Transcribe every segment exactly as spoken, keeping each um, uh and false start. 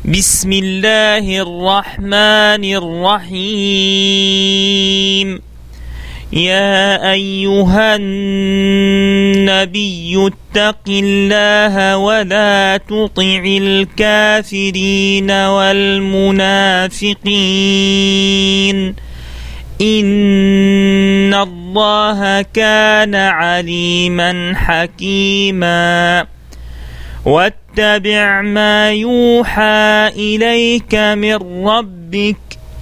بسم الله الرحمن الرحيم. يا أيها النبي اتق الله ولا تطع الكافرين والمنافقين إن الله كان عليما حكيما. واتبع ما يوحى إليك من ربك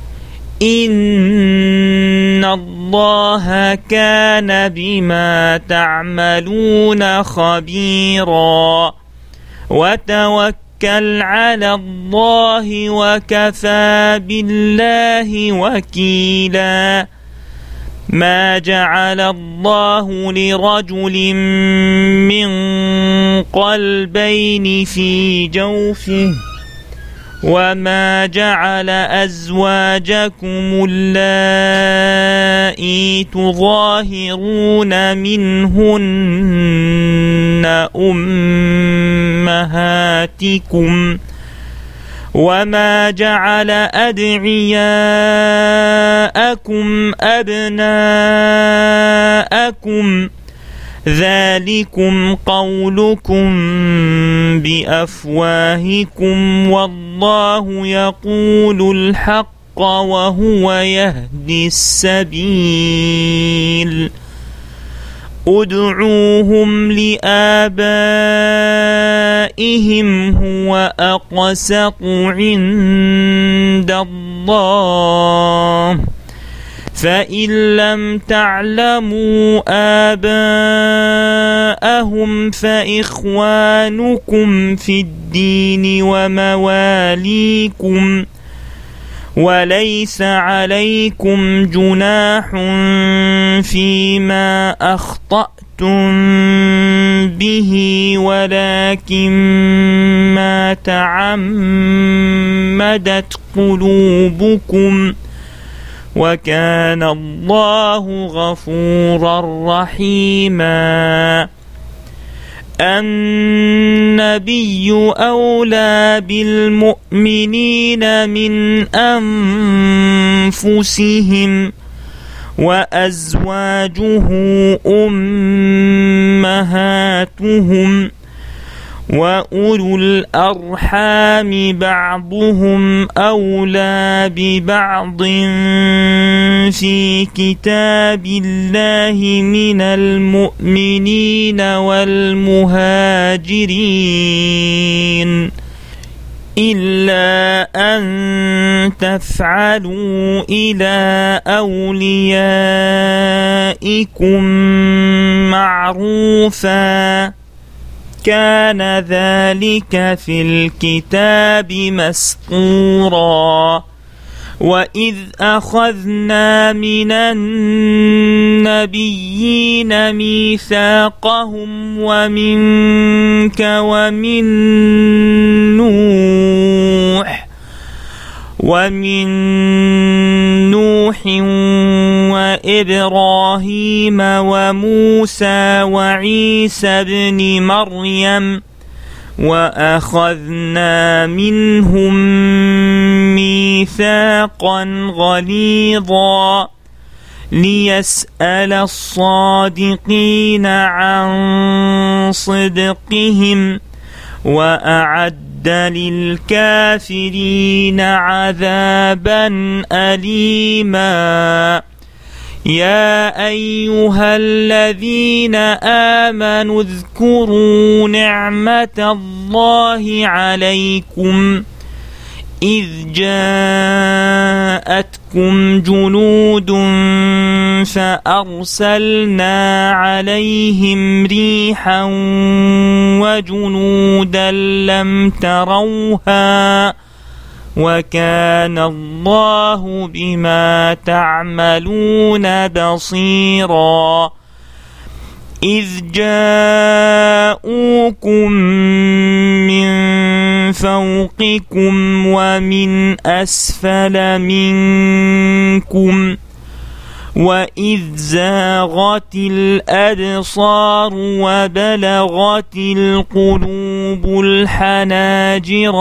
إن الله كان بما تعملون خبيرا. وتوكل على الله وكفى بالله وكيلا. ما جعل الله لرجل من قلبين في جوفه وما جعل أزواجكم اللائي تظاهرون منهن أمهاتكم وما جعل أدعياءكم أبناءكم ذلكم قولكم بأفواهكم والله يقول الحق وهو يهدي السبيل. ادعوهم لآبائهم هو أقسط عند الله فإن لم تعلموا آباءهم فإخوانكم في الدين ومواليكم وليس عليكم جناح فيما أخطأتم به ولكن ما تعمدت قلوبكم وكان الله غفورا رحيما. النبي أولى بالمؤمنين من أنفسهم وأزواجه أمهاتهم وأولو الأرحام بعضهم أولى ببعض في كتاب الله من المؤمنين والمهاجرين إلا أن تفعلوا إلى أوليائكم معروفا كان ذلك في الكتاب مسطورا. وإذ أخذنا من النبيين ميثاقهم ومنك ومن نوح ومن نوح وإبراهيم وموسى وعيسى ابن مريم وأخذنا منهم ميثاقا غليظا ليسأل الصادقين عن صدقهم وأعد للكافرين عذابا أليما. يا أيها الذين آمنوا اذكروا نعمة الله عليكم إذ جاءتكم جنود فأرسلنا عليهم ريحا وجنودا لم تروها وكان الله بما تعملون بصيرا. إذ جاءوكم من فوقكم ومن أسفل منكم وإذ زاغت الأبصار وبلغت القلوب وتبلغوا الحناجر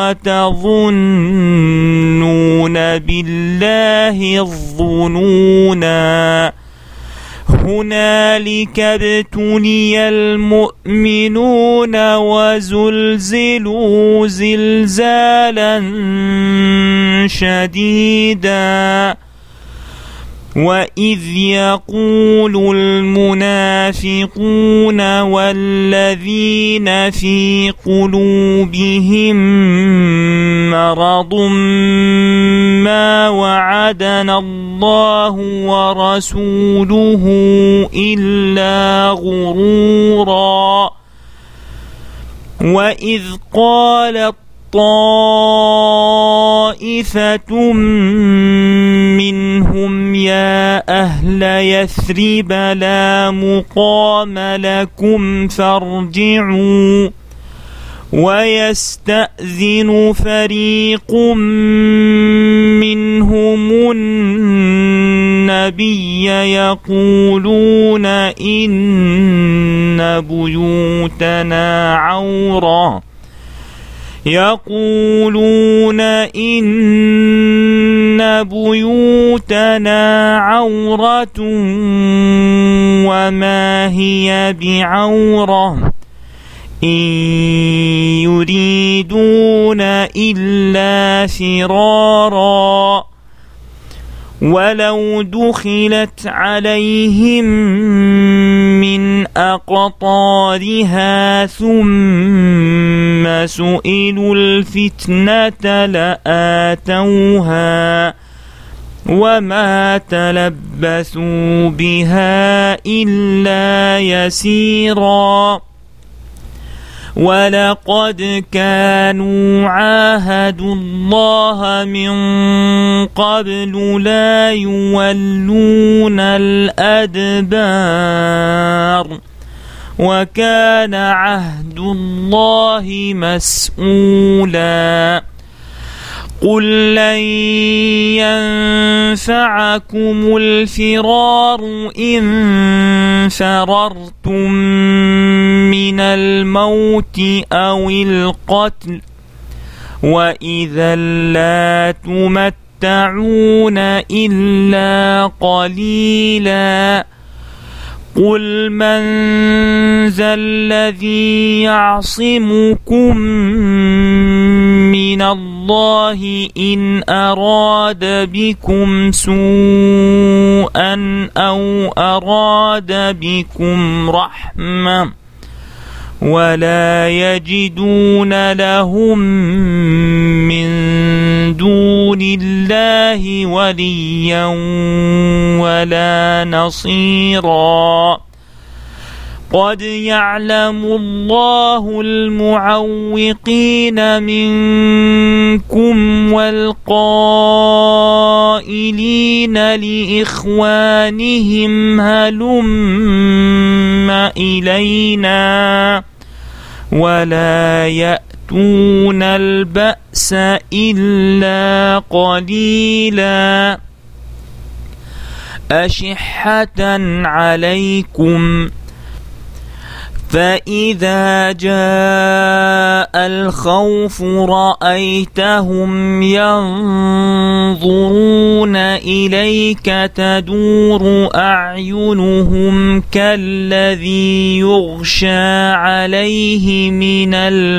وتظنون بالله الظنونا هنالك ابتلي المؤمنون وزلزلوا زلزالا شديدا وإذ يقول المنافقون والذين في قلوبهم مرض ما وعدنا الله ورسوله إلا غرورا وإذ قالت طائفة منهم يا أهل يثرب لا مقام لكم فارجعوا ويستأذن فريق منهم النبي يقولون إن بيوتنا عورة يقولون إن بيوتنا عورة وما هي بعورة إن يريدون إلا فرارا ولو دخلت عليهم من أقطارها ثم سئلوا الفتنة لآتوها وما تلبثوا بها إلا يسيرا ولقد كانوا عاهدوا الله من قبل لا يولون الأدبار وكان عهد الله مسؤولا قل لن ينفعكم الفرار إن فررتم من الموت أو القتل وإذا لا تمتعون إلا قليلا قل من ذا الذي يعصمكم من الله إن أراد بكم سوءا أو أراد بكم رحمة ولا يجدون لهم من دون الله وليا ولا نصيرا قد يعلم الله المعوقين منكم والقائلين لإخوانهم هلم إلينا ولا يأتون البأس إلا قليلا أشحة عليكم فإذا جاء الخوف رأيتهم ينظرون إليك تدور أعينهم كالذي يغشى عليه من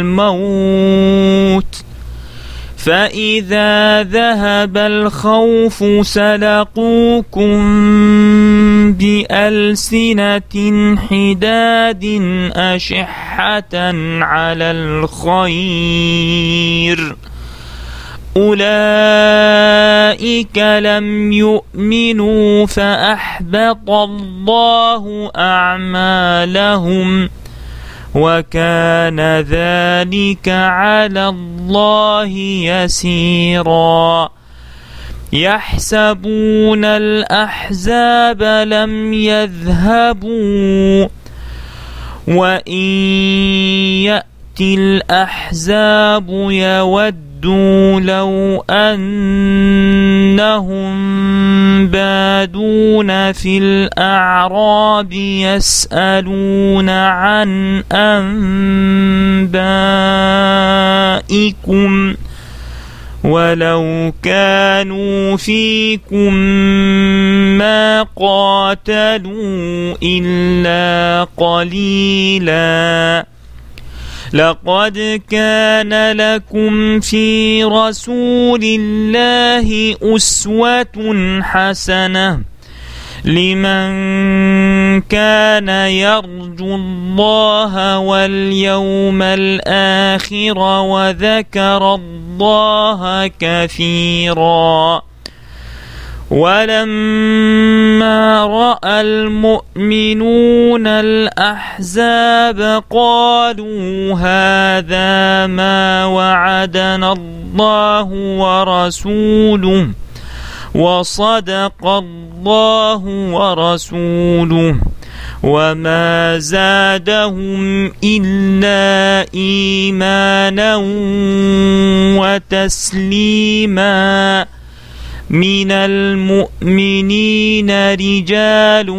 الموت فإذا ذهب الخوف سلقوكم بألسنة حداد أشحة على الخير أولئك لم يؤمنوا فأحبط الله أعمالهم وكان ذلك على الله يسيرا يحسبون الأحزاب لم يذهبوا وإن يأتي الأحزاب يود وَدُّوا لَوْ أَنَّهُمْ بَادُونَ فِي الْأَعْرَابِ يَسْأَلُونَ عَنْ أَنْبَائِكُمْ وَلَوْ كَانُوا فِيكُمْ مَا قَاتَلُوا إِلَّا قَلِيلًا لَقَدْ كَانَ لَكُمْ فِي رَسُولِ اللَّهِ أُسْوَةٌ حَسَنَةٌ لِمَنْ كَانَ يَرْجُو اللَّهَ وَالْيَوْمَ الْآخِرَ وَذَكَرَ اللَّهَ كَثِيرًا. وَلَمَّا رَأَى الْمُؤْمِنُونَ الْأَحْزَابَ قَالُوا هَذَا مَا وَعَدَنَا اللَّهُ وَرَسُولُهُ وَصَدَقَ اللَّهُ وَرَسُولُهُ وَمَا زَادَهُمْ إِلَّا إِيمَانًا وَتَسْلِيمًا. مِنَ الْمُؤْمِنِينَ رِجَالٌ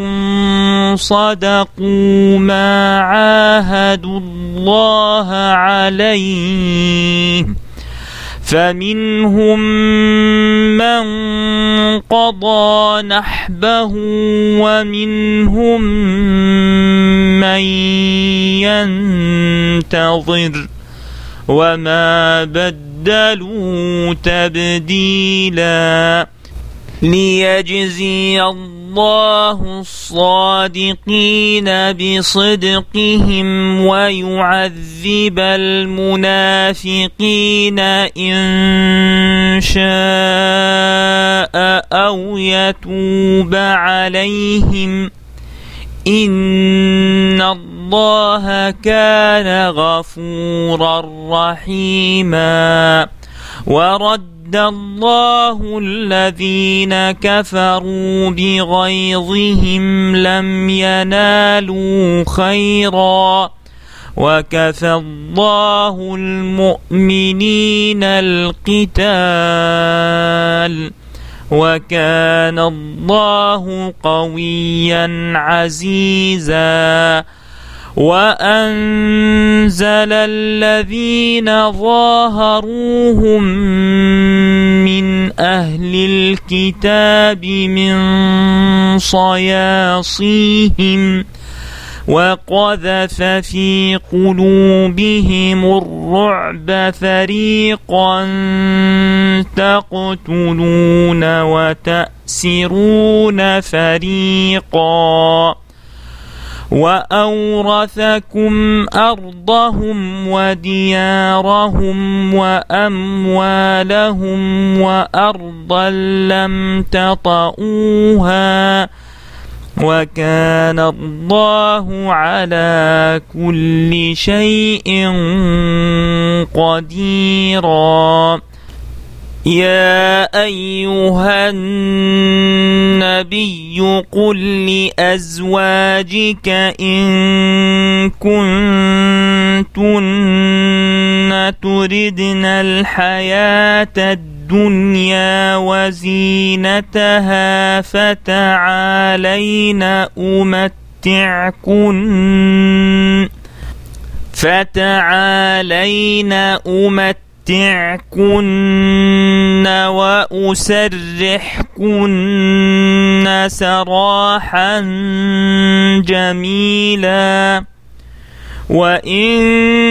صَدَقُوا مَا عَاهَدُوا اللَّهَ عَلَيْهِ فَمِنْهُمْ مَنْ قَضَى نَحْبَهُ وَمِنْهُمْ مَنْ يَنْتَظِرُ وَمَا بَدَّلُوا تَبْدِيلًا. لِيَجْزِيَ اللَّهُ الصَّادِقِينَ بِصِدْقِهِمْ وَيُعَذِّبَ الْمُنَافِقِينَ إِنْ شَاءَ أَوْ يَتُوبَ عَلَيْهِمْ إِنَّ اللَّهَ كَانَ غَفُورًا رَحِيمًا. وَرَدَّ اللَّهُ الَّذِينَ كَفَرُوا بِغَيظِهِمْ لَمْ يَنَالُوا خَيْرًا وَكَفَى اللَّهُ الْمُؤْمِنِينَ الْقِتَالَ وَكَانَ اللَّهُ قَوِيًّا عَزِيزًا. وَأَنزَلَ الَّذِينَ ظَاهَرُوهُم مِّنْ أَهْلِ الْكِتَابِ مِنْ صَيَاصِيهِمْ وَقَذَفَ فِي قُلُوبِهِمُ الرُّعْبَ فَرِيقًا تَقْتُلُونَ وَتَأْسِرُونَ فَرِيقًا وَأَوْرَثَكُمْ أَرْضَهُمْ وَدِيَارَهُمْ وَأَمْوَالَهُمْ وَأَرْضًا لَّمْ تَطَئُوهَا وَكَانَ اللَّهُ عَلَى كُلِّ شَيْءٍ قَدِيرًا. يَا أَيُّهَا النَّبِيُّ قُل لِّأَزْوَاجِكَ إِن كُنتُنَّ تُرِدْنَ الْحَيَاةَ الدُّنْيَا وَزِينَتَهَا فَتَعَالَيْنَ أُمَتِّعْكُنَّ فَتَعَالَيْنَ أُمَتِّعْكُنَّ وَأُسَرِّحْكُنَّ سَرَاحًا جَمِيلًا. وَإِن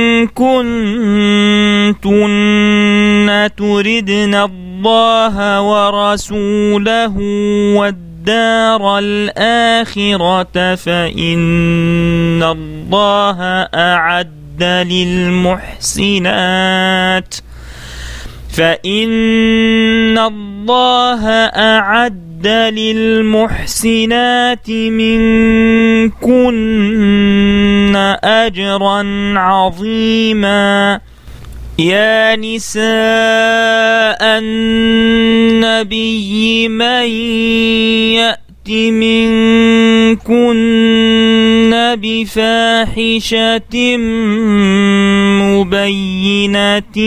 كُنتُنَّ تُرِدْنَ اللَّهَ وَرَسُولَهُ وَالدَّارَ الْآخِرَةَ فَإِنَّ اللَّهَ أَعَدَّ لِلْمُحْسِنَاتِ فَإِنَّ اللَّهَ أَعَدَّ لِلْمُحْسِنَاتِ مِنكُنَّ أَجْرًا عَظِيمًا. يا نساء النبي من يأت منكن بفاحشة مبينة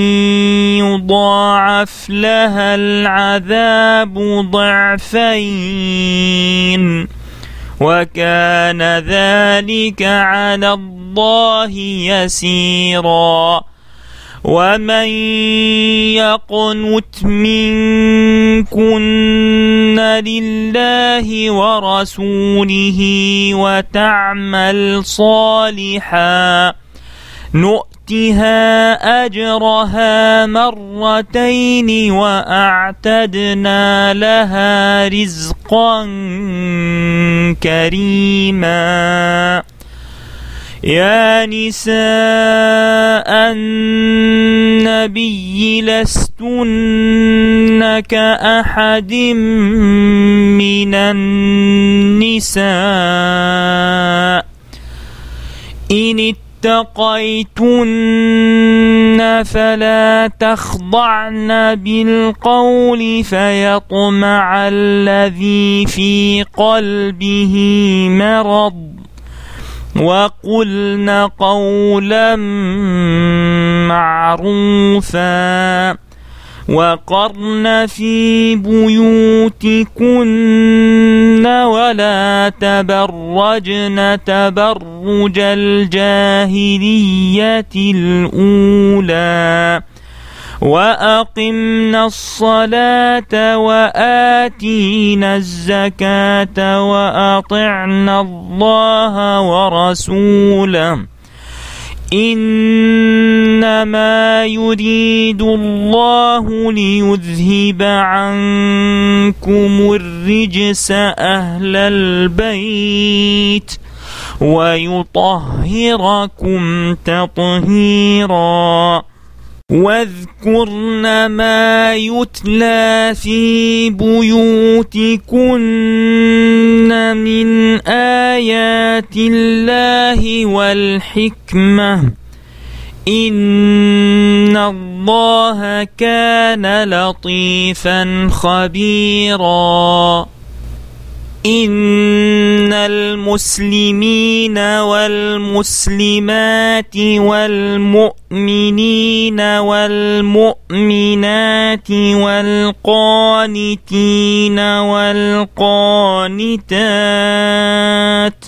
يضاعف لها العذاب ضعفين وكان ذلك على الله يسيرا. ومن يقنت منكن لله ورسوله وتعمل صالحا نؤتها أجرها مرتين وأعتدنا لها رزقا كريما. يا نساء النبي لستن كأحد من النساء إن اتقيتن فلا تخضعن بالقول فيطمع الذي في قلبه مرض وقلن قولا معروفا وقرن في بيوتكن ولا تبرجن تبرج الجاهلية الأولى وأقمنا الصلاة وآتينا الزكاة وأطعنا الله ورسوله إنما يريد الله ليذهب عنكم الرجس أهل البيت ويطهركم تطهيرا. واذكرن ما يتلى في بيوتكن من آيات الله والحكمة إن الله كان لطيفا خبيرا. إن المسلمين والمسلمات والمؤمنين والمؤمنات والقانتين والقانتات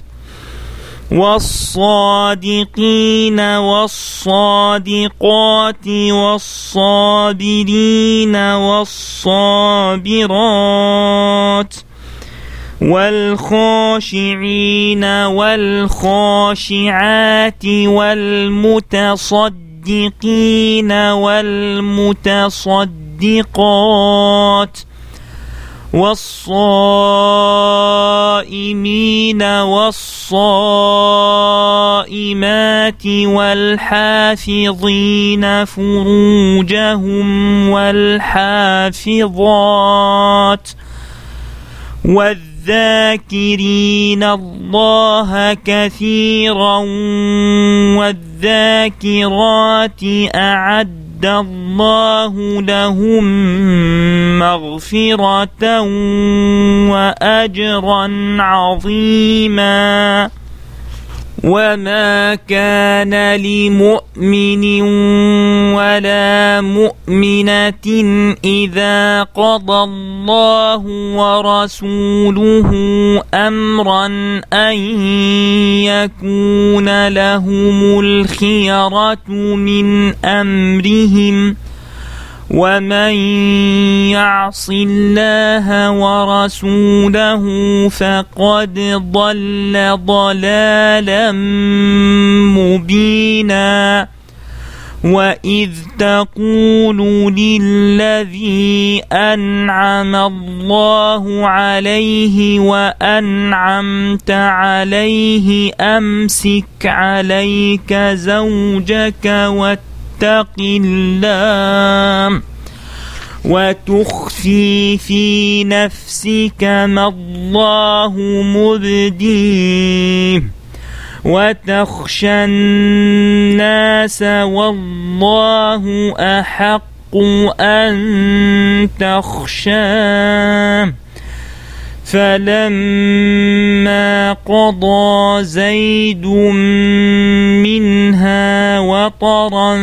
والصادقين والصادقات والصابرين والصابرات والخاشعين والخاشعات والمتصدقين والمتصدقات والصائمين والصائمات والحافظين فروجهم والحافظات والذاكرين الله كثيرا والذاكرات أعد الله لهم مغفرة وأجرا عظيما. وما كان لمؤمن ولا مؤمنة إذا قضى الله ورسوله أمرا أن يكون لهم الخيرة من أمرهم ومن يعص الله ورسوله فقد ضل ضلالا مبينا. وإذ تقول للذي أنعم الله عليه وأنعمت عليه أمسك عليك زوجك واتق الله وتخفي في نفسك ما الله مبديه وتخشى الناس والله أحق أن تخشاه فلما قضى زيد منها وطرا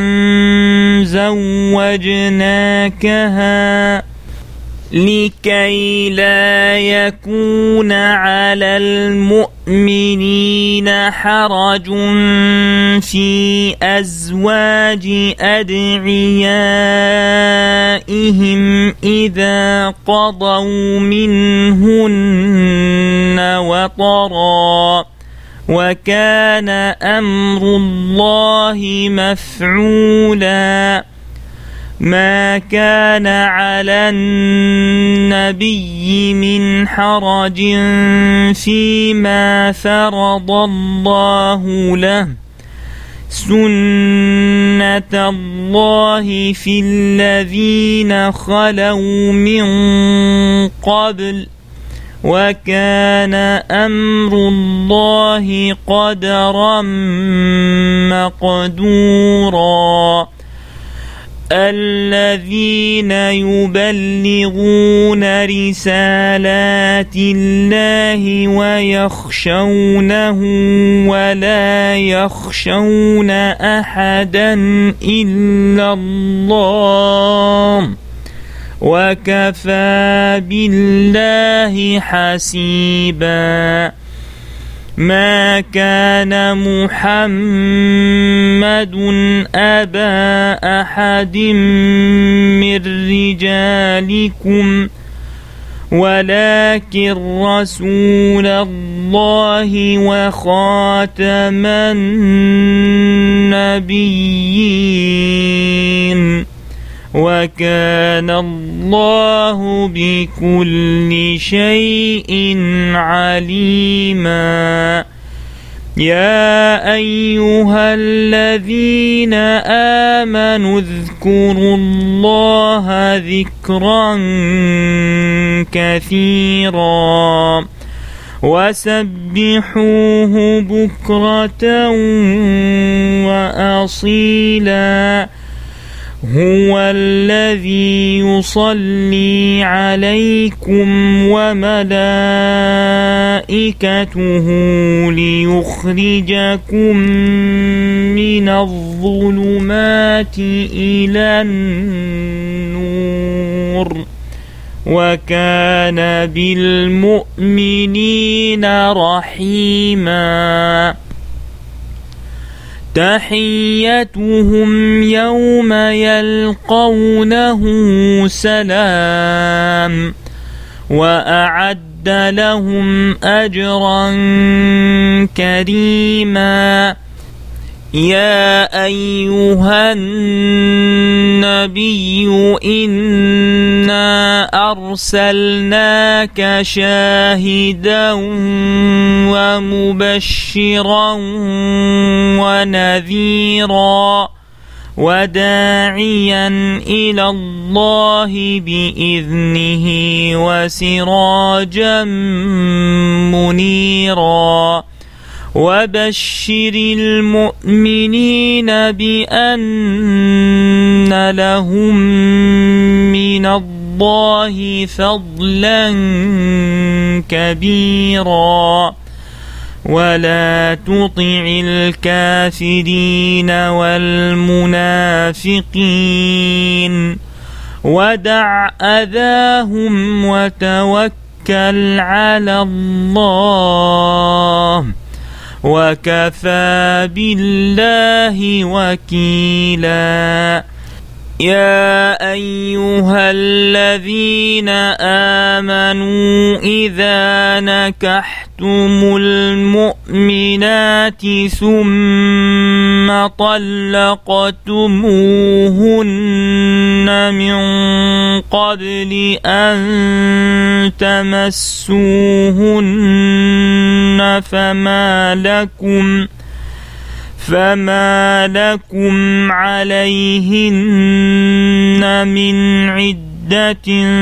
زوجناكها لكي لا يكون على المؤمنين حرج في أزواج أدعيائهم إذا قضوا منهن وطرا وكان أمر الله مفعولا ما كان على النبي من حرج فيما فرض الله له سنة الله في الذين خلوا من قبل وكان أمر الله قدرا مقدورا الذين يبلغون رسالات الله ويخشونه ولا يخشون أحدا إلا الله وكفى بالله حسيبا ما كان محمد أبا أحد من رجالكم ولكن رسول الله وخاتم النبيين وكان الله بكل شيء عليما يا أيها الذين آمنوا اذكروا الله ذكرا كثيرا وسبحوه بكرة وأصيلا هو الذي يصلي عليكم وملائكته ليخرجكم من الظلمات إلى النور وكان بالمؤمنين رحيما تحيتهم يوم يلقونه سلام وأعد لهم أجرا كريما يا أيها النبي إنا أرسلناك شاهدا ومبشرا ونذيرا وداعيا إلى الله بإذنه وسراجا منيرا وبشر المؤمنين بأن لهم من الله فضلا كبيرا ولا تطع الكافرين والمنافقين ودع أذاهم وتوكل على الله وكفى بالله وكيلا يا أيها الذين آمنوا إذا نكحتم المؤمنات ثم طلقتموهن من قبل أن تمسوهن فما لكم فما لكم عليهن من عدة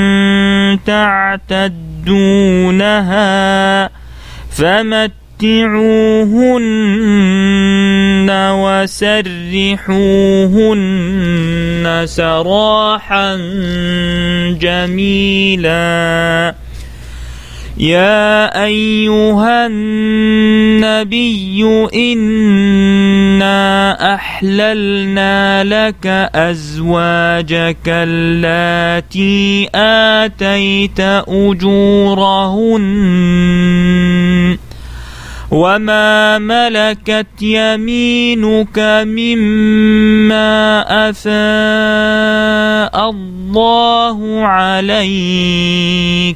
تعتدونها فمتعوهن وسرحوهن سراحا جميلا يا أيها النبي إنا أحللنا لك أزواجك اللاتي آتيت أجورهن وما ملكت يمينك مما أفاء الله عليك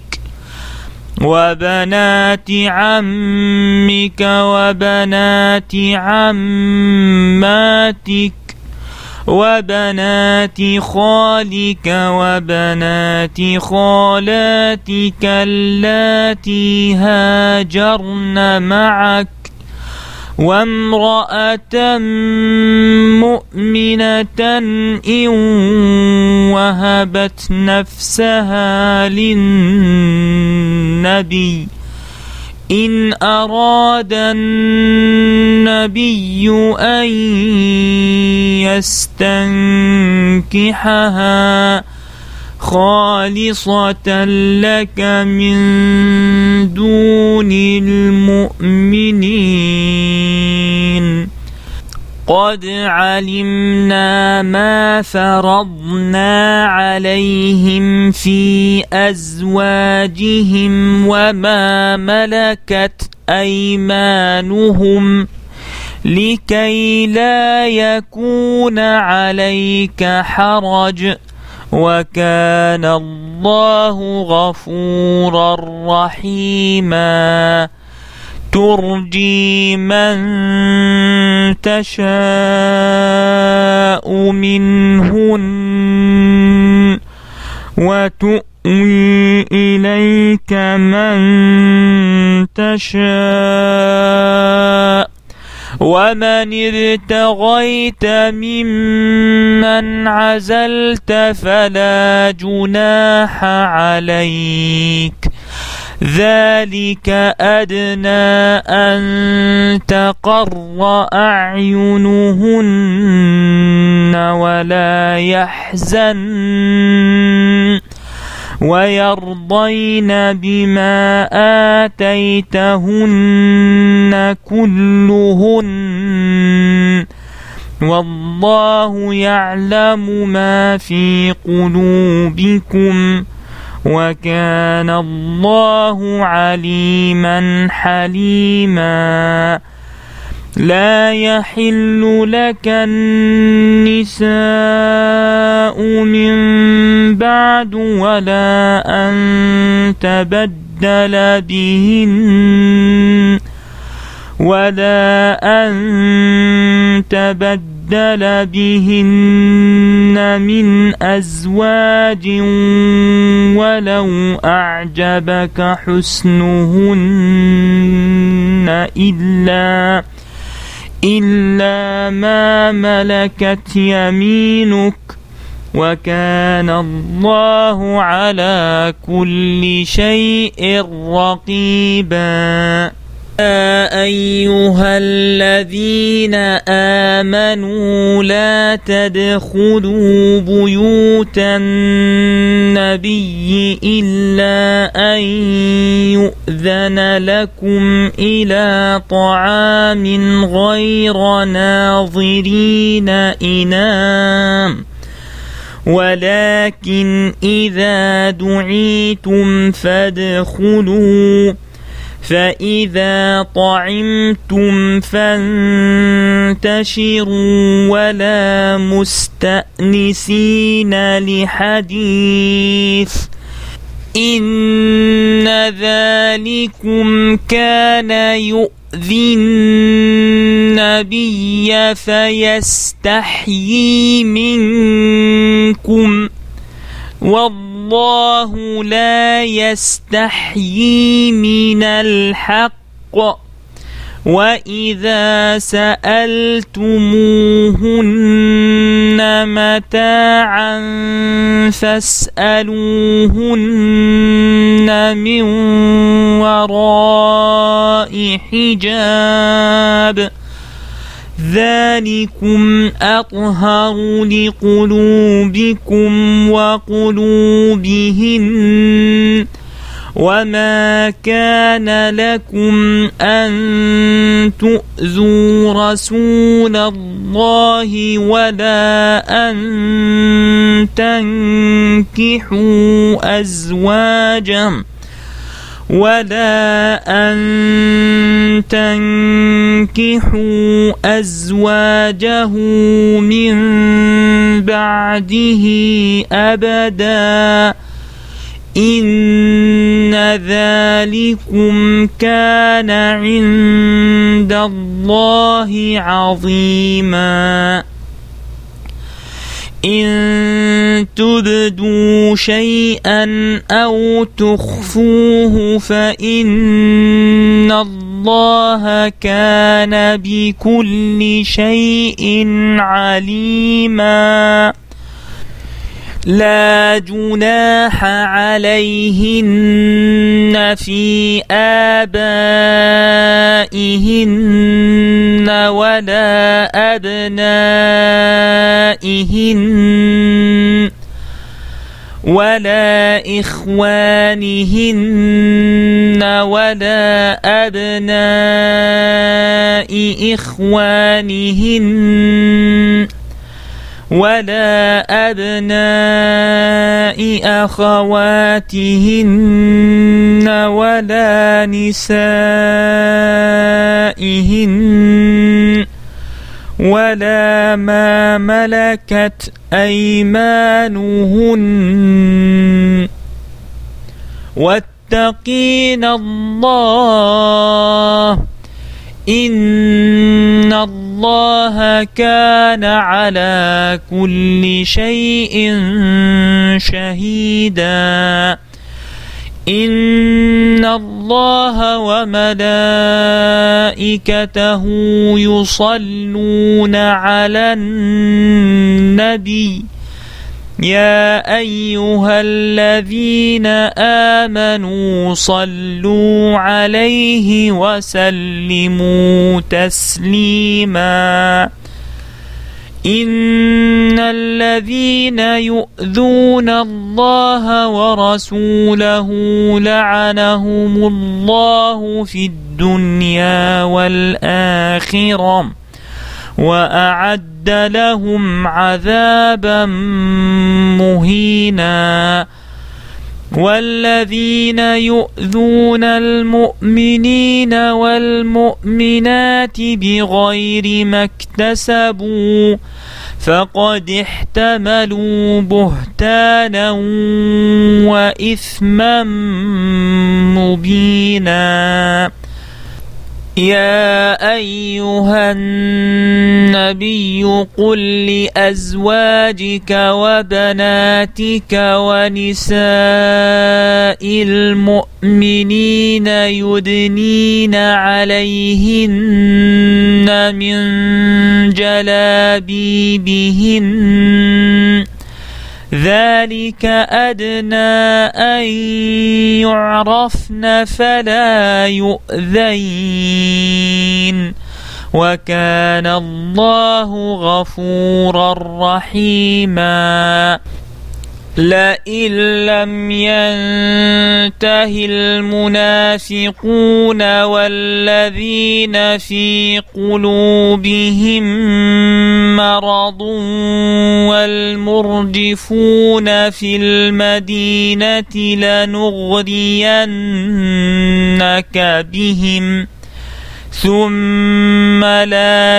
وبنات عمك وبنات عماتك وبنات خالك وبنات خالاتك اللاتي هاجرن معك وامرأة مؤمنة إن وهبت نفسها للنبي إن أراد النبي أن يستنكحها خالصة لك من دون المؤمنين قد علمنا ما فرضنا عليهم في أزواجهم وما ملكت أيمانهم لكي لا يكون عليك حرج وكان الله غفورا رحيما ترجي من تشاء منهن وتؤوي إليك من تشاء ومن ابتغيت ممن عزلت فلا جناح عليك ذلك أدنى أن تقر أعينهن ولا يحزن ويرضين بما آتيتهن كلهن والله يعلم ما في قلوبكم وكان الله عليما حليما لا يحل لك النساء من بعد ولا أن تبدل بهن ولا أن تبدل بهن من أزواج ولو أعجبك حسنهن إلا إلا ما ملكت يمينك وكان الله على كل شيء رقيبا يا أيها الذين آمنوا لا تدخلوا بيوت النبي إلا أن يؤذن لكم إلى طعام غير ناظرين إناه ولكن إذا دعيتم فادخلوا فإذا طعمتم فانتشروا ولا مستأنسين لحديث إن ذلكم كان يؤذي النبي فيستحيي منكم والله لا يستحيي من الحق وإذا سألتموهن متاعا فاسألوهن من وراء حجاب ذلكم أطهر لقلوبكم وقلوبهن وما كان لكم أن تؤذوا رسول الله ولا أن تنكحوا أزواجه ولا أن تنكحوا أزواجه من بعده أبدا إن ذلكم كان عند الله عظيما إن تبدوا شيئا أو تخفوه فإن الله كان بكل شيء عليما لا جناح عليهن في آبائهن ولا أبنائهن ولا إخوانهن ولا أبناء إخوانهن ولا أبناء أخواتهن ولا نسائهن ولا ما ملكت أيمانهن واتقين الله إن الله كان على كل شيء شهيدا إن الله وملائكته يصلون على النبي يا أيها الذين آمنوا صلوا عليه وسلموا تسليما إن الذين يؤذون الله ورسوله لعنهم الله في الدنيا والآخرة وأعد لهم عذابا مهينا والذين يؤذون المؤمنين والمؤمنات بغير ما اكتسبوا فقد احتملوا بهتانا وإثما مبينا يا أيها النبي قل لأزواجك وبناتك ونساء المؤمنين يدنين عليهن من جلابيبهن ذلك أدنى أن يعرفن فلا يؤذين وكان الله غفورا رحيما لئن لم ينته المنافقون والذين في قلوبهم مرض والمرجفون في المدينة لنغرينك بهم ثم لا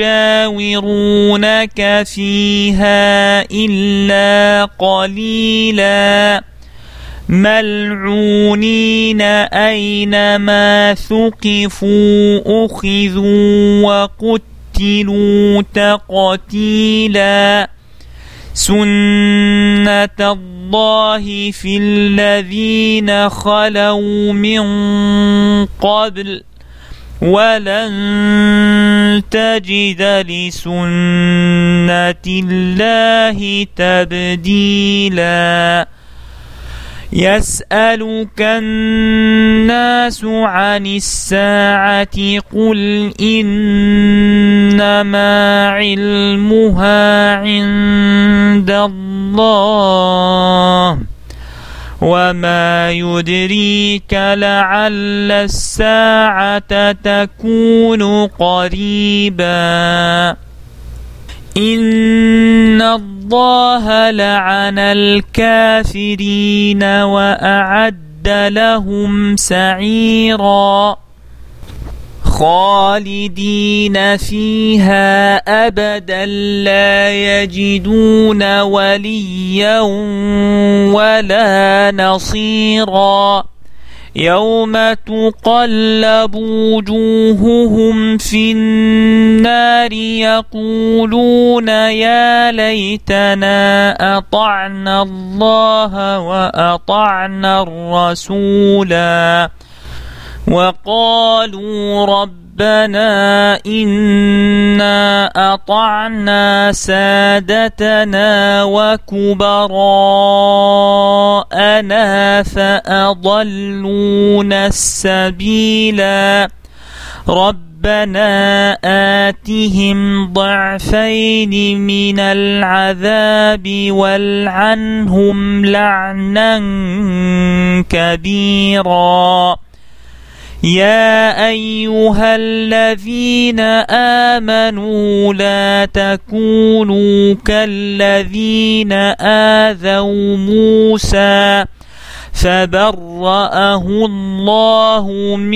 يجاورونك فيها إلا قليلا ملعونين أينما ثقفوا أخذوا وقتلوا تقتيلا سنة الله في الذين خلوا من قبل ولن تجد لسنة الله تبديلا يسألك الناس عن الساعة قل إنما علمها عند الله وما يدريك لعل الساعة تكون قريبا إن الله لعن الكافرين وأعد لهم سعيرا خالدين فيها أبدا لا يجدون وليا ولا نصيرا يوم تقلب وجوههم في النار يقولون يا ليتنا أطعنا الله وأطعنا الرسولا وقالوا ربنا إنا أطعنا سادتنا وكبراءنا فأضلونا السبيلا ربنا آتهم ضعفين من العذاب والعنهم لعنا كبيرا يا أيها الذين آمنوا لا تكونوا كالذين آذوا موسى فبرأه الله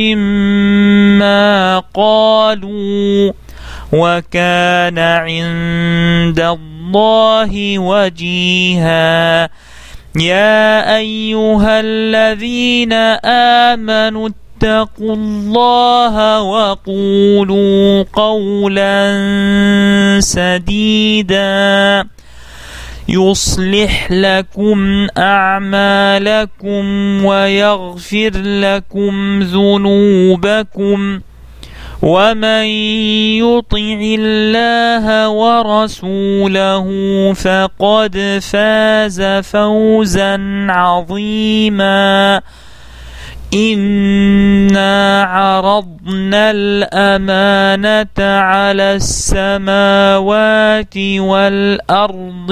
مما قالوا وكان عند الله وجيها يا أيها الذين آمنوا اتقوا الله وقولوا قولا سديدا يصلح لكم أعمالكم ويغفر لكم ذنوبكم ومن يطع الله ورسوله فقد فاز فوزا عظيما إنا عرضنا الأمانة على السماوات والأرض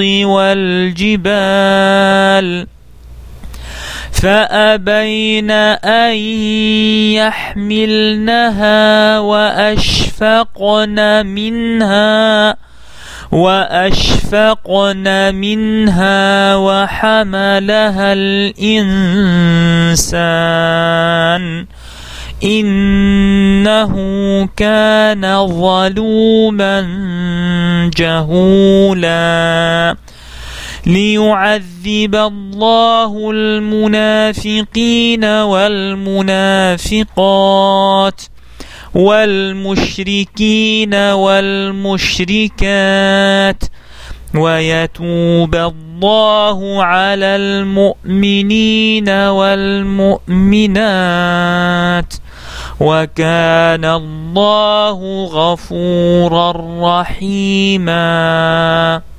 والجبال فأبين أن يحملنها وأشفقن منها وأشفقن منها وحملها الإنسان إنه كان ظلوما جهولا ليعذب الله المنافقين والمنافقات والمشركين والمشركات ويتوب الله على المؤمنين والمؤمنات وكان الله غفورا رحيما.